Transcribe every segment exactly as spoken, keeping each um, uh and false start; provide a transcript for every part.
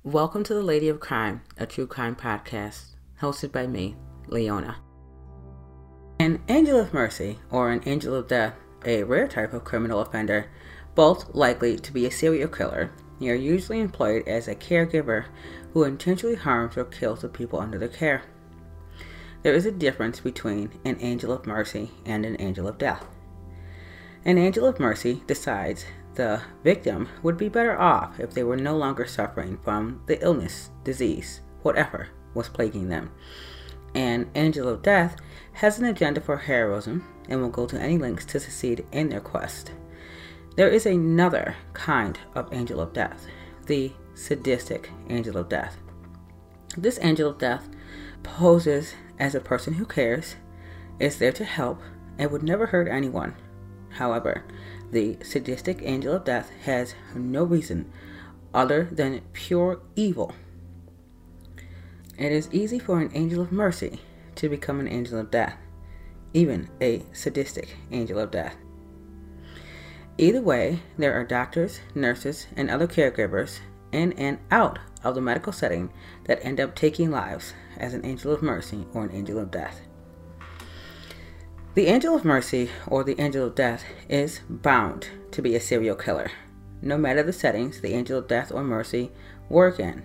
Welcome to the Lady of Crime, a true crime podcast, hosted by me, Leona. An angel of mercy, or an angel of death, a rare type of criminal offender, both likely to be a serial killer, they are usually employed as a caregiver who intentionally harms or kills the people under their care. There is a difference between an angel of mercy and an angel of death. An angel of mercy decides the victim would be better off if they were no longer suffering from the illness, disease, whatever was plaguing them. An angel of death has an agenda for heroism and will go to any lengths to succeed in their quest. There is another kind of angel of death, the sadistic angel of death. This angel of death poses as a person who cares, is there to help, and would never hurt anyone. However, the sadistic angel of death has no reason other than pure evil. It is easy for an angel of mercy to become an angel of death, even a sadistic angel of death. Either way, there are doctors, nurses, and other caregivers in and out of the medical setting that end up taking lives as an angel of mercy or an angel of death. The angel of mercy or the angel of death is bound to be a serial killer, no matter the settings the angel of death or mercy work in.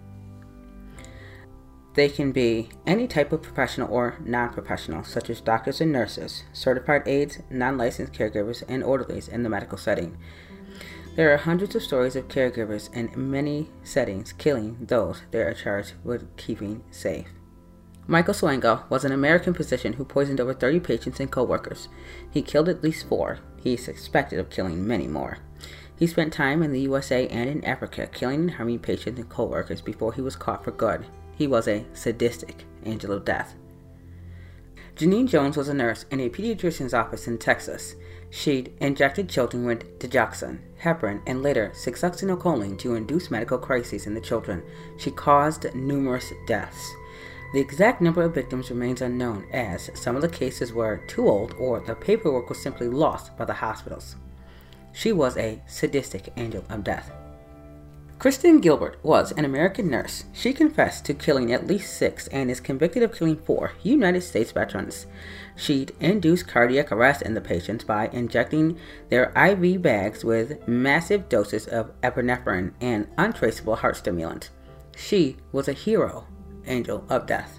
They can be any type of professional or non-professional, such as doctors and nurses, certified aides, non-licensed caregivers, and orderlies in the medical setting. There are hundreds of stories of caregivers in many settings killing those they are charged with keeping safe. Michael Swango was an American physician who poisoned over thirty patients and co-workers. He killed at least four. He is suspected of killing many more. He spent time in the U S A and in Africa killing and harming patients and co-workers before he was caught for good. He was a sadistic angel of death. Janine Jones was a nurse in a pediatrician's office in Texas. She'd injected children with digoxin, heparin, and later succinylcholine to induce medical crises in the children. She caused numerous deaths. The exact number of victims remains unknown, as some of the cases were too old or the paperwork was simply lost by the hospitals. She was a sadistic angel of death. Kristen Gilbert was an American nurse. She confessed to killing at least six and is convicted of killing four United States veterans. She'd induced cardiac arrest in the patients by injecting their I V bags with massive doses of epinephrine and untraceable heart stimulant. She was a hero angel of death.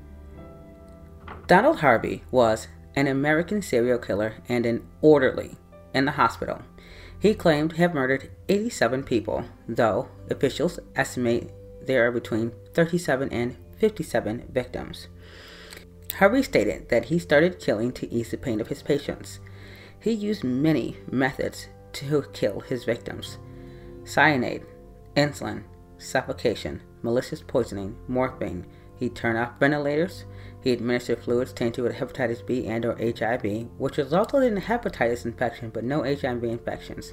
Donald Harvey was an American serial killer and an orderly in the hospital. He claimed to have murdered eighty-seven people, though officials estimate there are between thirty-seven and fifty-seven victims. Harvey stated that he started killing to ease the pain of his patients. He used many methods to kill his victims: cyanide, insulin, suffocation, malicious poisoning, morphine. He'd turn off ventilators. He administered fluids tainted with hepatitis B and or H I V, which resulted in a hepatitis infection but no H I V infections.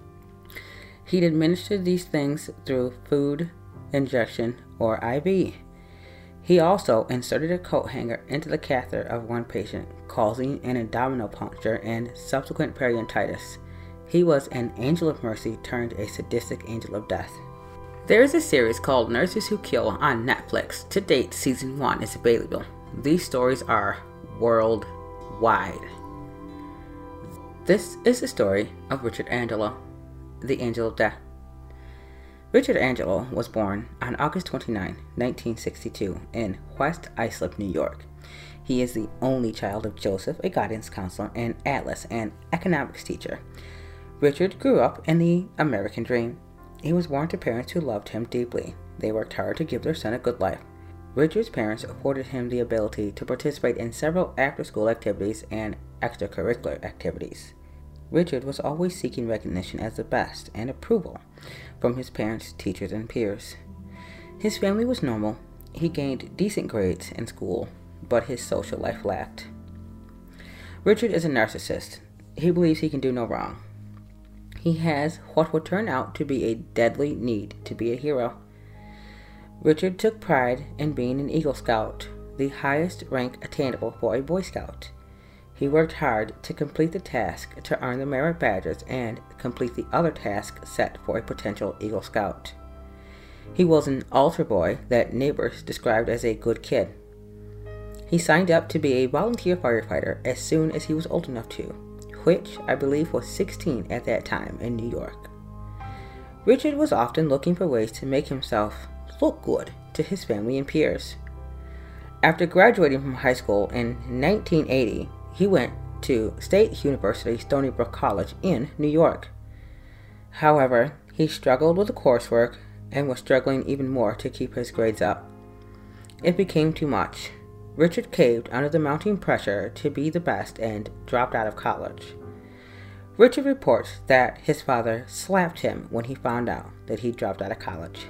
He'd administered these things through food, injection, or I V. He also inserted a coat hanger into the catheter of one patient, causing an abdominal puncture and subsequent peritonitis. He was an angel of mercy turned a sadistic angel of death. There is a series called Nurses Who Kill on Netflix. To date, season one is available. These stories are worldwide. This is the story of Richard Angelo, the Angel of Death. Richard Angelo was born on August twenty-ninth, nineteen sixty-two, in West Islip, New York. He is the only child of Joseph, a guidance counselor, and Atlas, an economics teacher. Richard grew up in the American dream. He was born to parents who loved him deeply. They worked hard to give their son a good life. Richard's parents afforded him the ability to participate in several after-school activities and extracurricular activities. Richard was always seeking recognition as the best and approval from his parents, teachers, and peers. His family was normal. He gained decent grades in school, but his social life lacked. Richard is a narcissist. He believes he can do no wrong. He has what would turn out to be a deadly need to be a hero. Richard took pride in being an Eagle Scout, the highest rank attainable for a Boy Scout. He worked hard to complete the task to earn the merit badges and complete the other tasks set for a potential Eagle Scout. He was an altar boy that neighbors described as a good kid. He signed up to be a volunteer firefighter as soon as he was old enough to, which I believe was sixteen at that time in New York. Richard was often looking for ways to make himself look good to his family and peers. After graduating from high school in nineteen eighty, he went to State University Stony Brook College in New York. However, he struggled with the coursework and was struggling even more to keep his grades up. It became too much. Richard caved under the mounting pressure to be the best and dropped out of college. Richard reports that his father slapped him when he found out that he dropped out of college.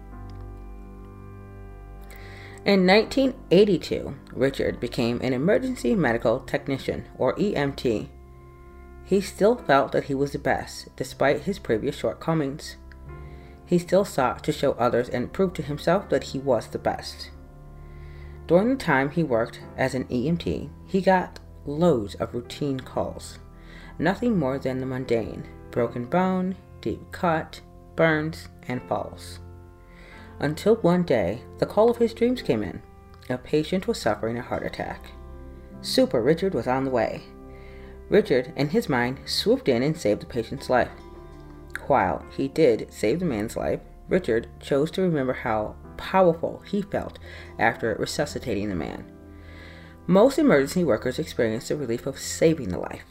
In nineteen eighty-two, Richard became an emergency medical technician, or E M T. He still felt that he was the best, despite his previous shortcomings. He still sought to show others and prove to himself that he was the best. During the time he worked as an E M T, he got loads of routine calls. Nothing more than the mundane: broken bone, deep cut, burns, and falls. Until one day, the call of his dreams came in. A patient was suffering a heart attack. Super Richard was on the way. Richard, in his mind, swooped in and saved the patient's life. While he did save the man's life, Richard chose to remember how powerful he felt after resuscitating the man. Most emergency workers experience the relief of saving the life.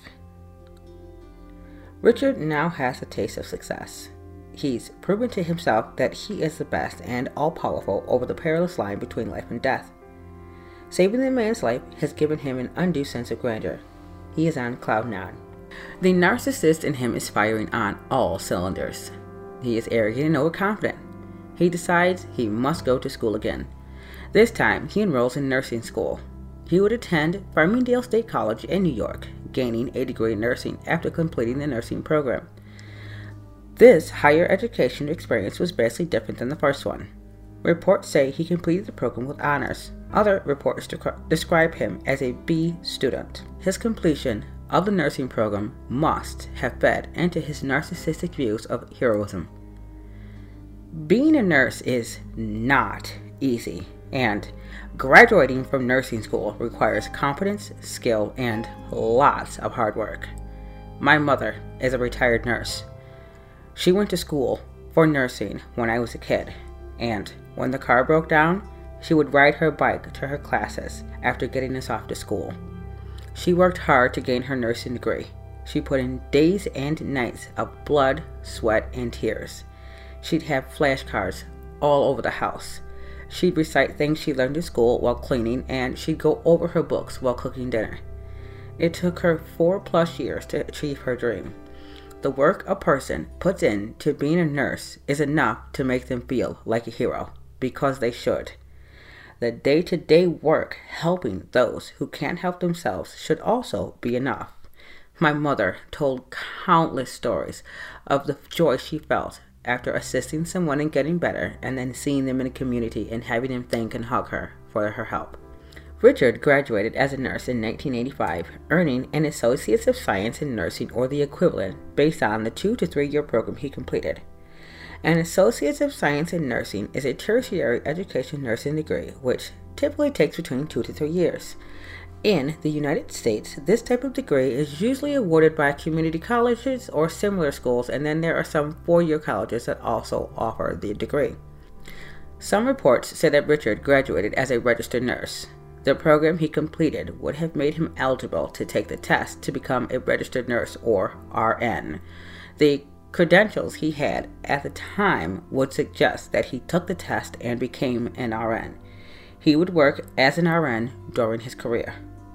Richard now has a taste of success. He's proven to himself that he is the best and all-powerful over the perilous line between life and death. Saving the man's life has given him an undue sense of grandeur. He is on cloud nine. The narcissist in him is firing on all cylinders. He is arrogant and overconfident. He decides he must go to school again. This time, he enrolls in nursing school. He would attend Farmingdale State College in New York, gaining a degree in nursing after completing the nursing program. This higher education experience was vastly different than the first one. Reports say he completed the program with honors. Other reports dec- describe him as a B student. His completion of the nursing program must have fed into his narcissistic views of heroism. Being a nurse is not easy, and graduating from nursing school requires competence, skill, and lots of hard work. My mother is a retired nurse. She went to school for nursing when I was a kid, and when the car broke down, she would ride her bike to her classes after getting us off to school. She worked hard to gain her nursing degree. She put in days and nights of blood, sweat, and tears. She'd have flashcards all over the house. She'd recite things she learned in school while cleaning, and she'd go over her books while cooking dinner. It took her four plus years to achieve her dream. The work a person puts into being a nurse is enough to make them feel like a hero, because they should. The day-to-day work helping those who can't help themselves should also be enough. My mother told countless stories of the joy she felt after assisting someone in getting better and then seeing them in the community and having them thank and hug her for her help. Richard graduated as a nurse in nineteen eighty-five, earning an Associates of Science in Nursing or the equivalent based on the two to three year program he completed. An Associates of Science in Nursing is a tertiary education nursing degree which typically takes between two to three years. In the United States, this type of degree is usually awarded by community colleges or similar schools, and then there are some four-year colleges that also offer the degree. Some reports say that Richard graduated as a registered nurse. The program he completed would have made him eligible to take the test to become a registered nurse, or R N. The credentials he had at the time would suggest that he took the test and became an R N. He would work as an R N during his career.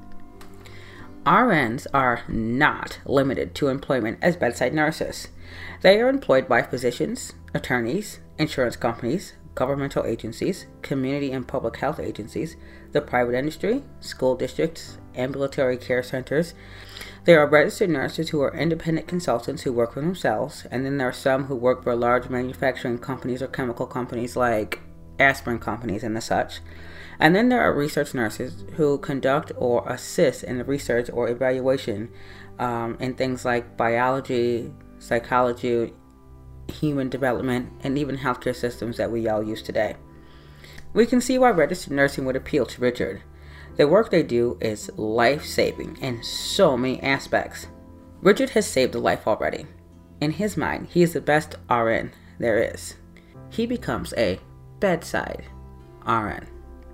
R Ns are not limited to employment as bedside nurses. They are employed by physicians, attorneys, insurance companies, governmental agencies, community and public health agencies, the private industry, school districts, ambulatory care centers. There are registered nurses who are independent consultants who work for themselves, and then there are some who work for large manufacturing companies or chemical companies like aspirin companies and the such. And then there are research nurses who conduct or assist in the research or evaluation um, in things like biology, psychology, human development, and even healthcare systems that we all use today. We can see why registered nursing would appeal to Richard. The work they do is life-saving in so many aspects. Richard has saved a life already. In his mind, he is the best R N there is. He becomes a bedside R N.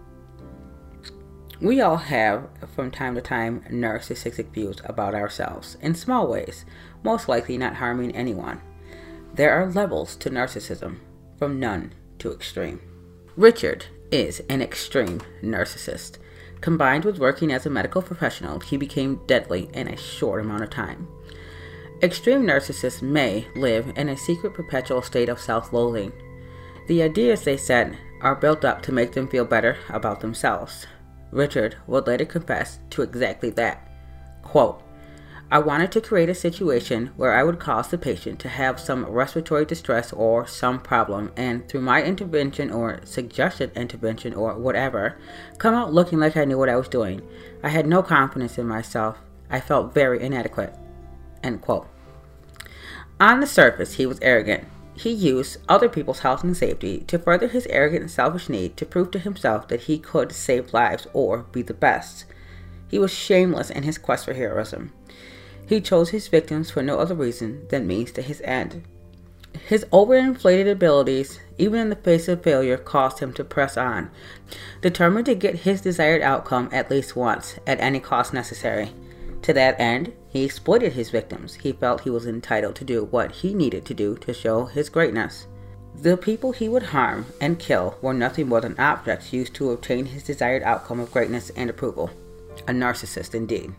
We all have, from time to time, narcissistic views about ourselves, in small ways, most likely not harming anyone. There are levels to narcissism, from none to extreme. Richard is an extreme narcissist. Combined with working as a medical professional, he became deadly in a short amount of time. Extreme narcissists may live in a secret perpetual state of self-loathing. The ideas they set are built up to make them feel better about themselves. Richard would later confess to exactly that. Quote, "I wanted to create a situation where I would cause the patient to have some respiratory distress or some problem, and through my intervention or suggested intervention or whatever, come out looking like I knew what I was doing. I had no confidence in myself. I felt very inadequate." End quote. On the surface, he was arrogant. He used other people's health and safety to further his arrogant and selfish need to prove to himself that he could save lives or be the best. He was shameless in his quest for heroism. He chose his victims for no other reason than means to his end. His overinflated abilities, even in the face of failure, caused him to press on, determined to get his desired outcome at least once, at any cost necessary. To that end, he exploited his victims. He felt he was entitled to do what he needed to do to show his greatness. The people he would harm and kill were nothing more than objects used to obtain his desired outcome of greatness and approval. A narcissist indeed.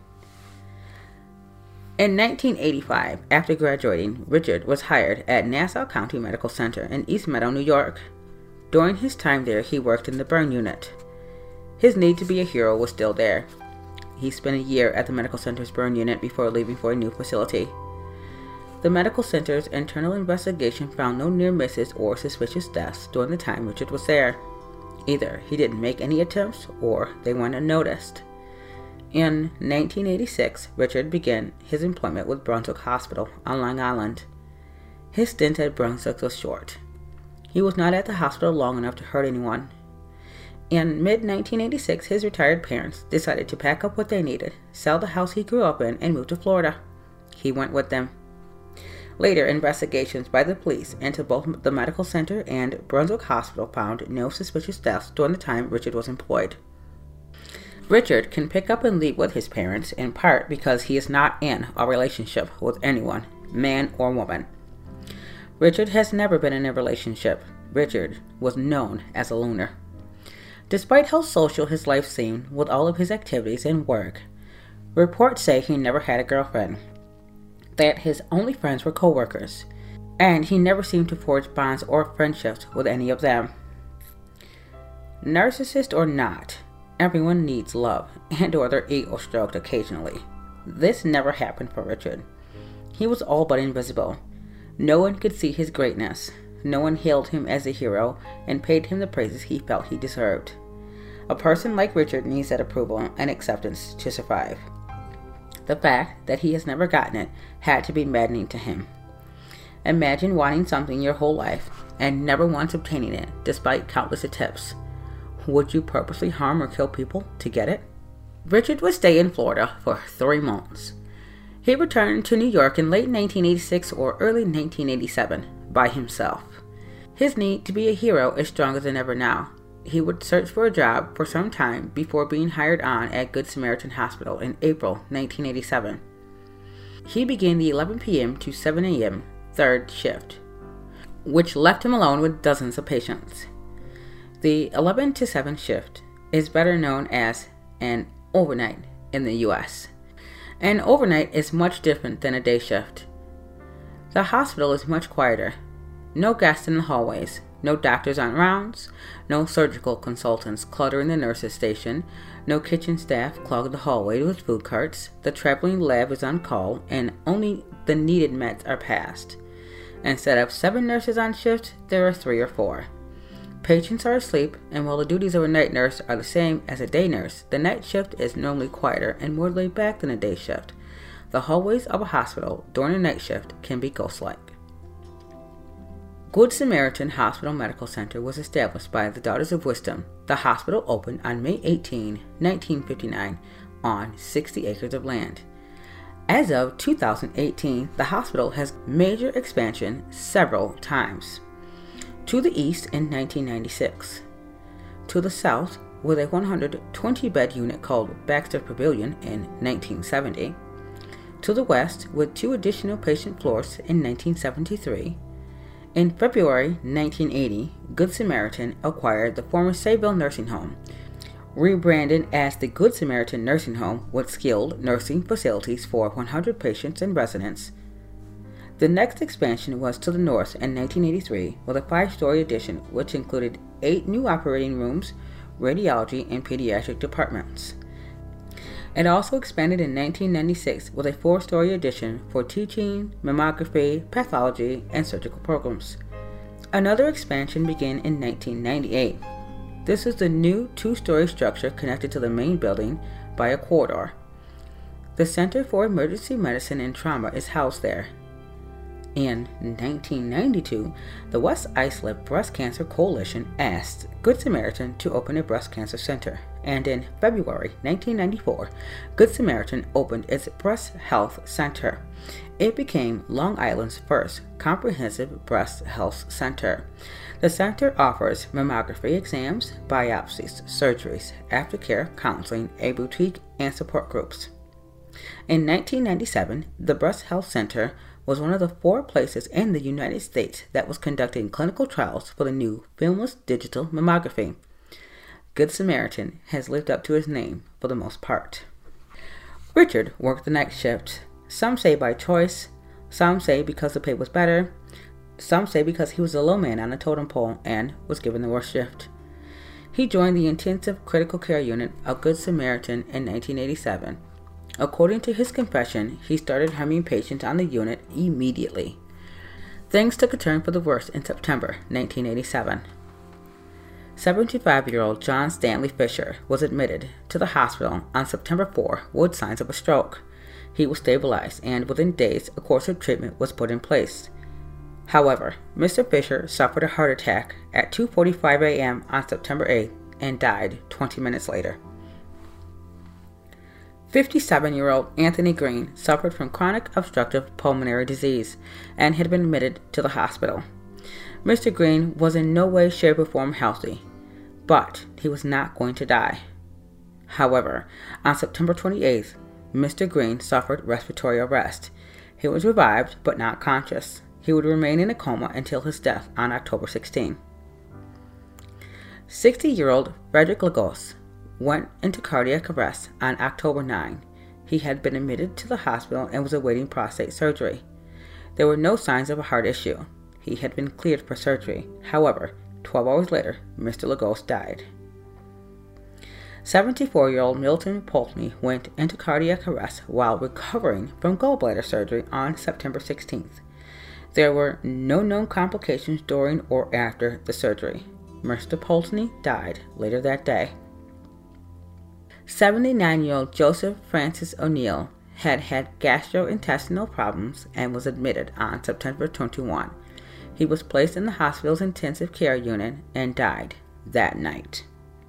In nineteen eighty-five, after graduating, Richard was hired at Nassau County Medical Center in East Meadow, New York. During his time there, he worked in the burn unit. His need to be a hero was still there. He spent a year at the medical center's burn unit before leaving for a new facility. The medical center's internal investigation found no near misses or suspicious deaths during the time Richard was there. Either he didn't make any attempts or they went unnoticed. In nineteen eighty-six, Richard began his employment with Brunswick Hospital on Long Island. His stint at Brunswick was short. He was not at the hospital long enough to hurt anyone. In mid nineteen eighty-six, his retired parents decided to pack up what they needed, sell the house he grew up in, and move to Florida. He went with them. Later, investigations by the police into both the medical center and Brunswick Hospital found no suspicious deaths during the time Richard was employed. Richard can pick up and leave with his parents in part because he is not in a relationship with anyone, man or woman. Richard has never been in a relationship. Richard was known as a loner. Despite how social his life seemed with all of his activities and work, reports say he never had a girlfriend, that his only friends were co-workers, and he never seemed to forge bonds or friendships with any of them. Narcissist or not, everyone needs love and or their ego stroked occasionally. This never happened for Richard. He was all but invisible. No one could see his greatness. No one hailed him as a hero and paid him the praises he felt he deserved. A person like Richard needs that approval and acceptance to survive. The fact that he has never gotten it had to be maddening to him. Imagine wanting something your whole life and never once obtaining it despite countless attempts. Would you purposely harm or kill people to get it? Richard would stay in Florida for three months. He returned to New York in late nineteen eighty-six or early nineteen eighty-seven by himself. His need to be a hero is stronger than ever now. He would search for a job for some time before being hired on at Good Samaritan Hospital in April nineteen eighty-seven. He began the eleven p.m. to seven a.m. third shift, which left him alone with dozens of patients. The eleven to seven shift is better known as an overnight in the U S An overnight is much different than a day shift. The hospital is much quieter. No guests in the hallways, no doctors on rounds, no surgical consultants cluttering the nurses' station, no kitchen staff clog the hallway with food carts, the traveling lab is on call, and only the needed meds are passed. Instead of seven nurses on shift, there are three or four. Patients are asleep, and while the duties of a night nurse are the same as a day nurse, the night shift is normally quieter and more laid back than a day shift. The hallways of a hospital during a night shift can be ghost-like. Good Samaritan Hospital Medical Center was established by the Daughters of Wisdom. The hospital opened on May eighteenth, nineteen fifty-nine, on sixty acres of land. As of two thousand eighteen, the hospital has major expansion several times. To the east in nineteen ninety-six. To the south, with a one hundred twenty bed unit called Baxter Pavilion in nineteen seventy. To the west, with two additional patient floors in nineteen seventy-three. In February nineteen eighty, Good Samaritan acquired the former Sayville Nursing Home, rebranded as the Good Samaritan Nursing Home with skilled nursing facilities for one hundred patients and residents. The next expansion was to the north in nineteen eighty-three with a five-story addition which included eight new operating rooms, radiology, and pediatric departments. It also expanded in nineteen ninety-six with a four-story addition for teaching, mammography, pathology, and surgical programs. Another expansion began in nineteen ninety-eight. This is the new two-story structure connected to the main building by a corridor. The Center for Emergency Medicine and Trauma is housed there. In nineteen ninety-two, the West Islip Breast Cancer Coalition asked Good Samaritan to open a breast cancer center, and in February nineteen ninety-four, Good Samaritan opened its Breast Health Center. It became Long Island's first comprehensive breast health center. The center offers mammography exams, biopsies, surgeries, aftercare, counseling, a boutique, and support groups. In nineteen ninety-seven, the Breast Health Center was one of the four places in the United States that was conducting clinical trials for the new filmless digital mammography. Good Samaritan has lived up to his name for the most part. Richard worked the night shift. Some say by choice, some say because the pay was better, some say because he was the low man on the totem pole and was given the worst shift. He joined the intensive critical care unit of Good Samaritan in nineteen eighty-seven. According to his confession, he started harming patients on the unit immediately. Things took a turn for the worse in September nineteen eighty-seven. seventy-five-year-old John Stanley Fisher was admitted to the hospital on September fourth with signs of a stroke. He was stabilized, and within days, a course of treatment was put in place. However, Mister Fisher suffered a heart attack at two forty-five a.m. on September eighth and died twenty minutes later. fifty-seven-year-old Anthony Green suffered from chronic obstructive pulmonary disease and had been admitted to the hospital. Mister Green was in no way, shape, or form healthy, but he was not going to die. However, on September twenty-eighth, Mister Green suffered respiratory arrest. He was revived but not conscious. He would remain in a coma until his death on October sixteenth. sixty-year-old Frederick Lagos went into cardiac arrest on October ninth. He had been admitted to the hospital and was awaiting prostate surgery. There were no signs of a heart issue. He had been cleared for surgery. However, twelve hours later, Mister Lagos died. seventy-four-year-old Milton Poltney went into cardiac arrest while recovering from gallbladder surgery on September sixteenth. There were no known complications during or after the surgery. Mister Poltney died later that day. seventy-nine-year-old Joseph Francis O'Neill had had gastrointestinal problems and was admitted on September twenty-first. He was placed in the hospital's intensive care unit and died that night.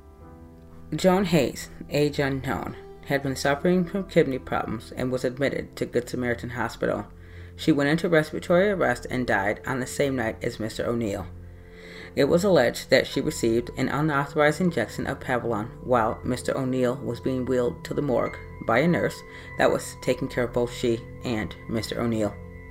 Joan Hayes, age unknown, had been suffering from kidney problems and was admitted to Good Samaritan Hospital. She went into respiratory arrest and died on the same night as Mister O'Neill. It was alleged that she received an unauthorized injection of Pavilon while Mister O'Neill was being wheeled to the morgue by a nurse that was taking care of both she and Mister O'Neill.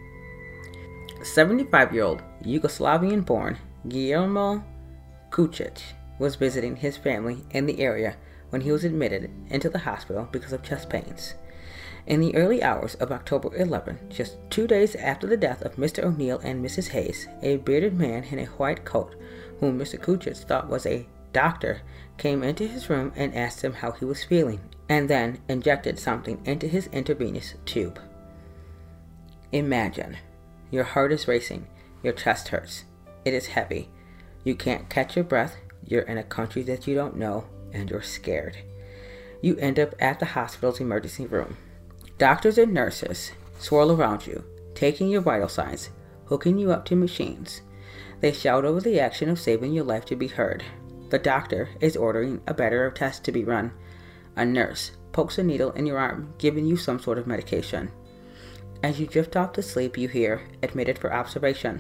seventy-five-year-old Yugoslavian-born Guillermo Kucic was visiting his family in the area when he was admitted into the hospital because of chest pains. In the early hours of October eleventh, just two days after the death of Mister O'Neill and Missus Hayes, a bearded man in a white coat, whom Mister Kucic thought was a doctor, came into his room and asked him how he was feeling, and then injected something into his intravenous tube. Imagine, your heart is racing, your chest hurts, it is heavy, you can't catch your breath, you're in a country that you don't know, and you're scared. You end up at the hospital's emergency room. Doctors and nurses swirl around you, taking your vital signs, hooking you up to machines. They shout over the action of saving your life to be heard. The doctor is ordering a battery of tests to be run. A nurse pokes a needle in your arm, giving you some sort of medication. As you drift off to sleep, you hear, "Admitted for observation."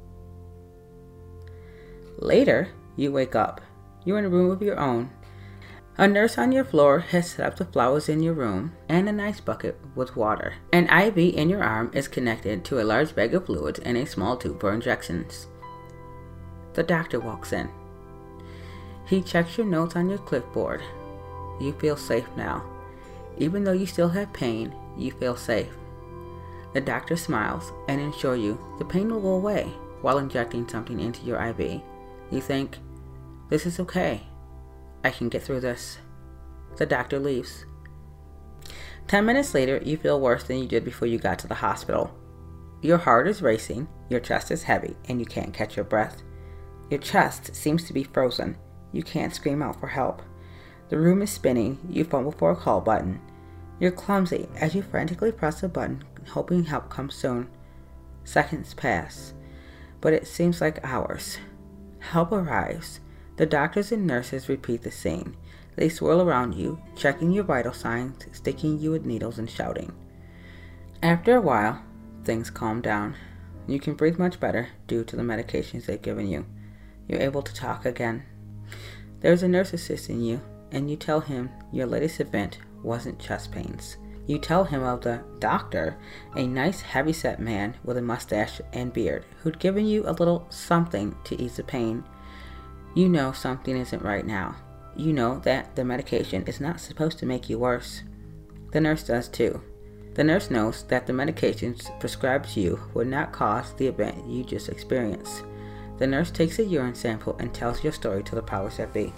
Later, you wake up. You're in a room of your own. A nurse on your floor has set up the flowers in your room and an ice bucket with water. An I V in your arm is connected to a large bag of fluids and a small tube for injections. The doctor walks in. He checks your notes on your clipboard. You feel safe now. Even though you still have pain, you feel safe. The doctor smiles and assures you the pain will go away while injecting something into your I V. You think, "This is okay. I can get through this." The doctor leaves. Ten minutes later, you feel worse than you did before you got to the hospital. Your heart is racing, your chest is heavy, and you can't catch your breath. Your chest seems to be frozen. You can't scream out for help. The room is spinning. You fumble for a call button. You're clumsy as you frantically press the button, hoping help comes soon. Seconds pass, but it seems like hours. Help arrives. The doctors and nurses repeat the scene. They swirl around you, checking your vital signs, sticking you with needles and shouting. After a while, things calm down. You can breathe much better due to the medications they've given you. You're able to talk again. There's a nurse assisting you, and you tell him your latest event wasn't chest pains. You tell him of the doctor, a nice heavy-set man with a mustache and beard, who'd given you a little something to ease the pain. You know something isn't right now. You know that the medication is not supposed to make you worse. The nurse does too. The nurse knows that the medications prescribed to you would not cause the event you just experienced. The nurse takes a urine sample and tells your story to the powers that be.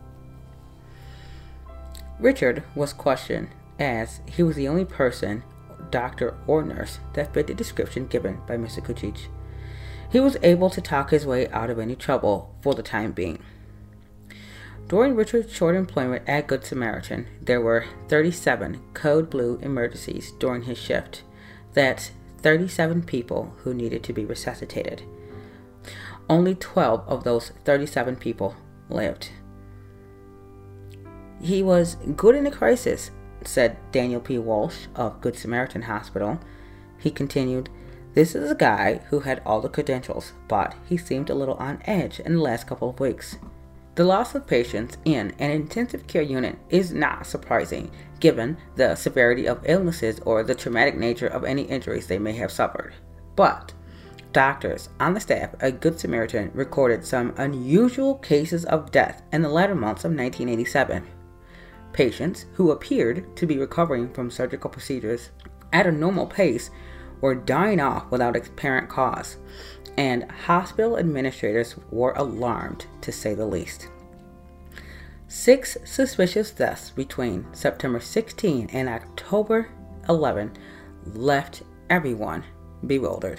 Richard was questioned, as he was the only person, doctor or nurse, that fit the description given by Mister Kucic. He was able to talk his way out of any trouble for the time being. During Richard's short employment at Good Samaritan, there were thirty-seven code blue emergencies during his shift. That's thirty-seven people who needed to be resuscitated. Only twelve of those thirty-seven people lived. He was good in a crisis, said Daniel P. Walsh of Good Samaritan Hospital. He continued, "This is a guy who had all the credentials, but he seemed a little on edge in the last couple of weeks." The loss of patients in an intensive care unit is not surprising, given the severity of illnesses or the traumatic nature of any injuries they may have suffered. But doctors on the staff at Good Samaritan recorded some unusual cases of death in the latter months of nineteen eighty-seven. Patients who appeared to be recovering from surgical procedures at a normal pace were dying off without apparent cause, and hospital administrators were alarmed, to say the least. Six suspicious deaths between September sixteenth and October eleventh left everyone bewildered.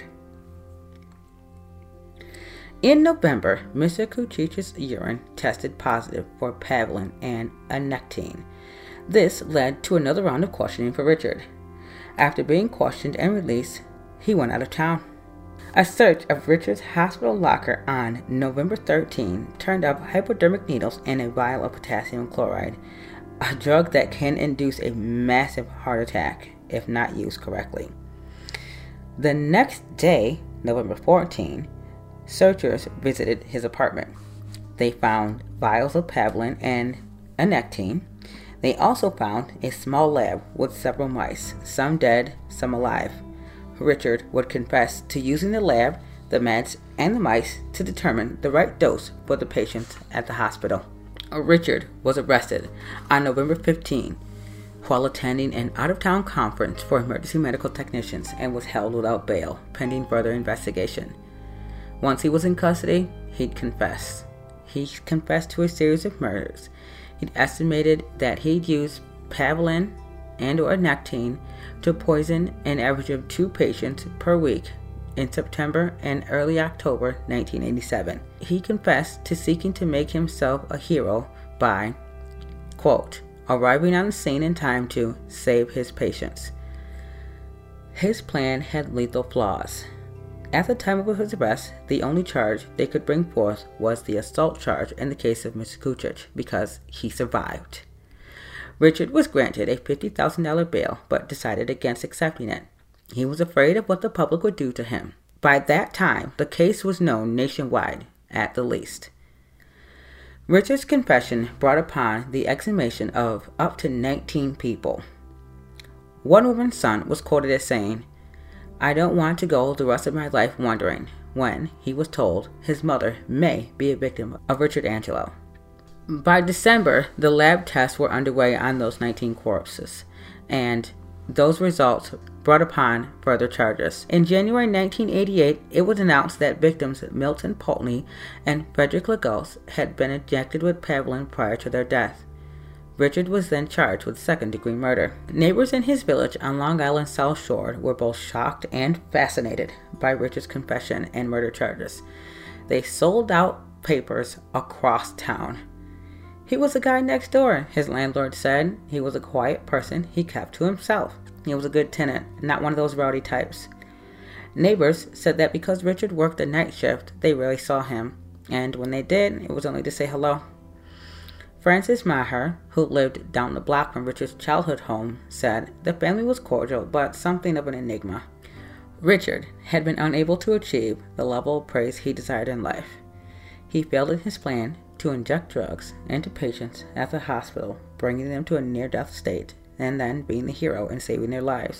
In November, Mister Kucic's urine tested positive for Pablin and anectine. This led to another round of questioning for Richard. After being questioned and released, he went out of town. A search of Richard's hospital locker on November thirteenth turned up hypodermic needles and a vial of potassium chloride, a drug that can induce a massive heart attack if not used correctly. The next day, November fourteenth, searchers visited his apartment. They found vials of Pablin and anectine. They also found a small lab with several mice, some dead, some alive. Richard would confess to using the lab, the meds, and the mice to determine the right dose for the patients at the hospital. Richard was arrested on November fifteenth while attending an out-of-town conference for emergency medical technicians and was held without bail, pending further investigation. Once he was in custody, he'd confess. He confessed to a series of murders. He'd estimated that he'd used Pablin and or anectine to poison an average of two patients per week in September and early October nineteen eighty-seven. He confessed to seeking to make himself a hero by, quote, arriving on the scene in time to save his patients. His plan had lethal flaws. At the time of his arrest, the only charge they could bring forth was the assault charge in the case of Mister Kucich, because he survived. Richard was granted a fifty thousand dollars bail, but decided against accepting it. He was afraid of what the public would do to him. By that time, the case was known nationwide, at the least. Richard's confession brought upon the exhumation of up to nineteen people. One woman's son was quoted as saying, "I don't want to go the rest of my life wondering," when he was told his mother may be a victim of Richard Angelo. By December, the lab tests were underway on those nineteen corpses, and those results brought upon further charges. In January nineteen eighty-eight, it was announced that victims Milton Pulteney and Frederick Lagos had been injected with Pablin prior to their death. Richard was then charged with second-degree murder. Neighbors in his village on Long Island's South Shore were both shocked and fascinated by Richard's confession and murder charges. They sold out papers across town. "He was the guy next door," his landlord said. "He was a quiet person. He kept to himself. He was a good tenant, not one of those rowdy types." Neighbors said that because Richard worked the night shift, they rarely saw him, and when they did, it was only to say hello. Francis Maher, who lived down the block from Richard's childhood home, said the family was cordial, but something of an enigma. Richard had been unable to achieve the level of praise he desired in life. He failed in his plan to inject drugs into patients at the hospital, bringing them to a near-death state, and then being the hero in saving their lives.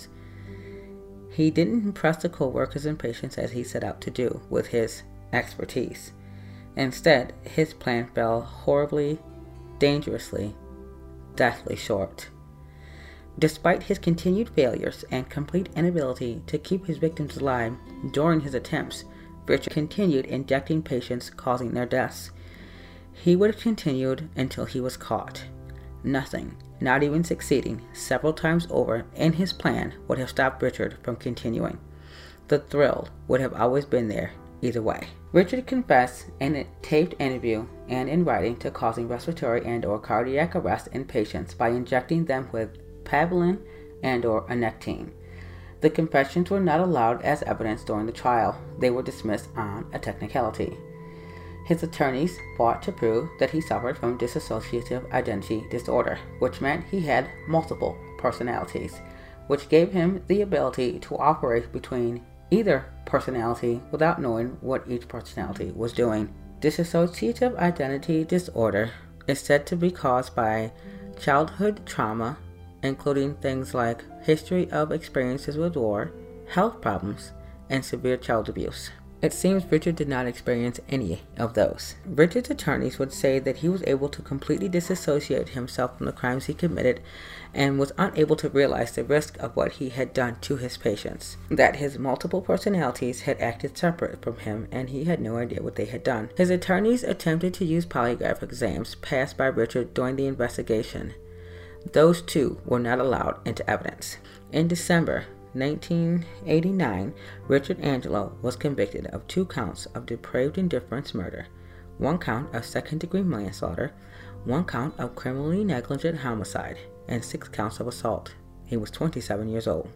He didn't impress the co-workers and patients as he set out to do with his expertise. Instead, his plan fell horribly, dangerously, deathly short. Despite his continued failures and complete inability to keep his victims alive during his attempts, Richard continued injecting patients, causing their deaths. He would have continued until he was caught. Nothing, not even succeeding several times over in his plan, would have stopped Richard from continuing. The thrill would have always been there, either way. Richard confessed in a taped interview and in writing to causing respiratory and or cardiac arrest in patients by injecting them with Pablin and or Anectine. The confessions were not allowed as evidence during the trial. They were dismissed on a technicality. His attorneys fought to prove that he suffered from dissociative identity disorder, which meant he had multiple personalities, which gave him the ability to operate between either personality without knowing what each personality was doing. Dissociative identity disorder is said to be caused by childhood trauma, including things like history of experiences with war, health problems, and severe child abuse. It seems Richard did not experience any of those. Richard's attorneys would say that he was able to completely disassociate himself from the crimes he committed and was unable to realize the risk of what he had done to his patients, that his multiple personalities had acted separate from him and he had no idea what they had done. His attorneys attempted to use polygraph exams passed by Richard during the investigation. Those too were not allowed into evidence. In December nineteen eighty-nine, Richard Angelo was convicted of two counts of depraved indifference murder, one count of second-degree manslaughter, one count of criminally negligent homicide, and six counts of assault. He was twenty-seven years old.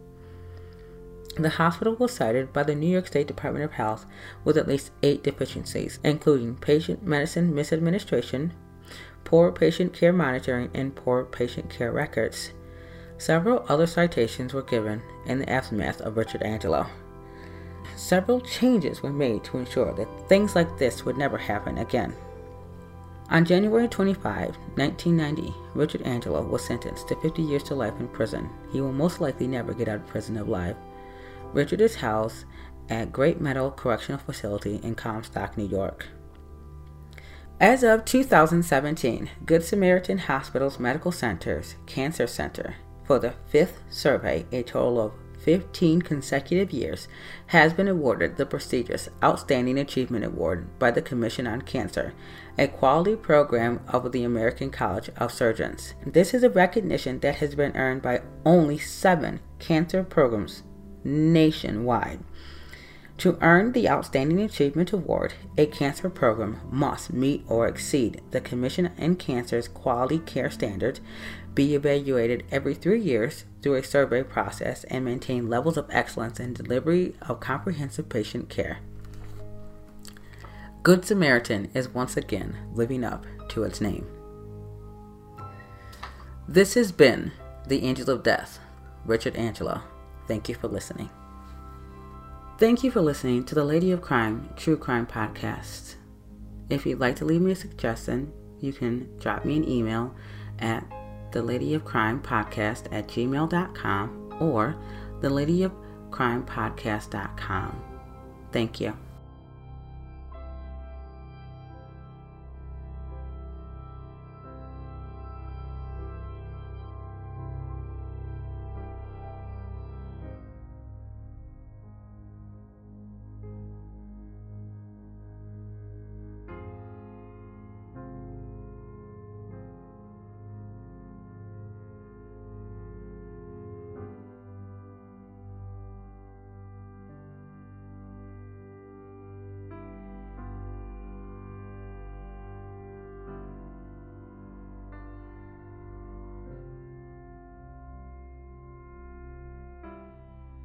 The hospital was cited by the New York State Department of Health with at least eight deficiencies, including patient medicine misadministration, poor patient care monitoring, and poor patient care records. Several other citations were given in the aftermath of Richard Angelo. Several changes were made to ensure that things like this would never happen again. On January twenty-fifth, nineteen ninety, Richard Angelo was sentenced to fifty years to life in prison. He will most likely never get out of prison alive. Richard is housed at Great Meadow Correctional Facility in Comstock, New York. As of two thousand seventeen, Good Samaritan Hospital's Medical Center's Cancer Center, for the fifth survey, a total of fifteen consecutive years, has been awarded the prestigious Outstanding Achievement Award by the Commission on Cancer, a quality program of the American College of Surgeons. This is a recognition that has been earned by only seven cancer programs nationwide. To earn the Outstanding Achievement Award, a cancer program must meet or exceed the Commission on Cancer's quality care standards, be evaluated every three years through a survey process, and maintain levels of excellence in delivery of comprehensive patient care. Good Samaritan is once again living up to its name. This has been The Angel of Death, Richard Angelo. Thank you for listening. Thank you for listening to the Lady of Crime True Crime Podcast. If you'd like to leave me a suggestion, you can drop me an email at the lady of crime podcast at gmail dot com or the lady of crime podcast dot com. Thank you.